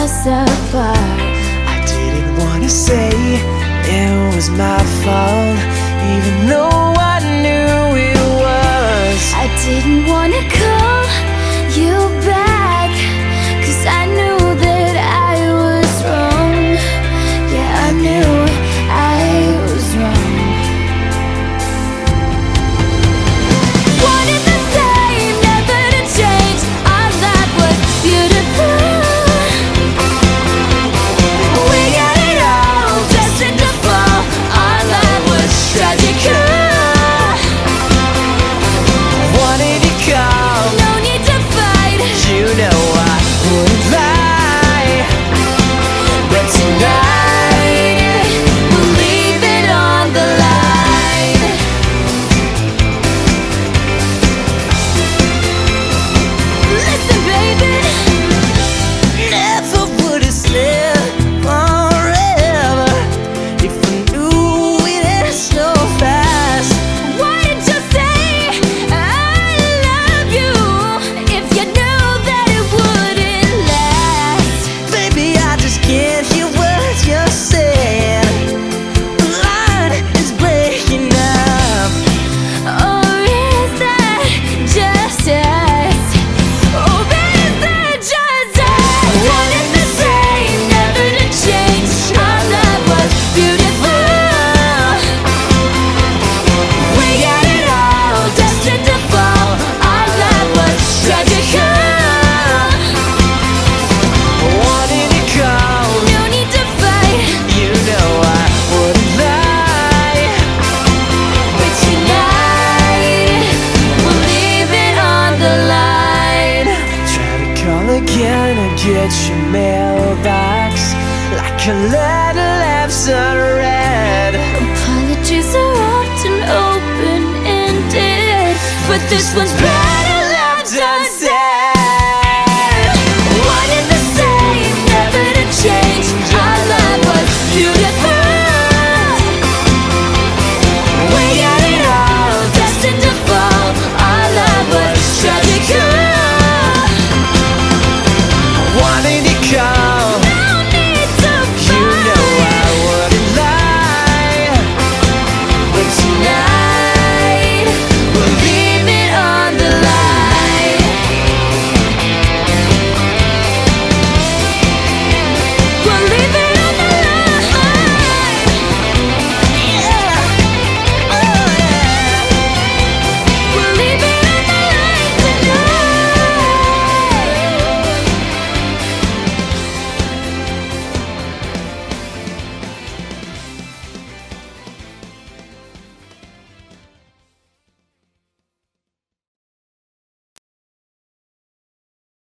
us apart. I didn't wanna say it was my fault, even though I knew it was. I didn't wanna call you back, 'cause I knew that I was wrong. Yeah, I knew I was wrong. Wanted the same, never to change. Our life was beautiful. We got it all, destined to fall. Our life was tragical. Wanted to call, No need to fight. you know I wouldn't lie, but tonight We'll leave it on the line. Listen, baby, never would've slept forever if I knew it had so fast. why did you say I love you if you knew that it wouldn't last? Baby, I just can't hear what you're saying. The line is breaking up. Or is that just us? Or is that just us? Wanted the same, never to change. Our love was beautiful. We got it all, destined to fall. Our love was tragical. Wanted to call, No need to fight, you know I wouldn't lie. but tonight we'll leave it on the line. Try to call again and get your mailbox like a letter left unread. Apologies are often open-ended, but this one's better left unsaid.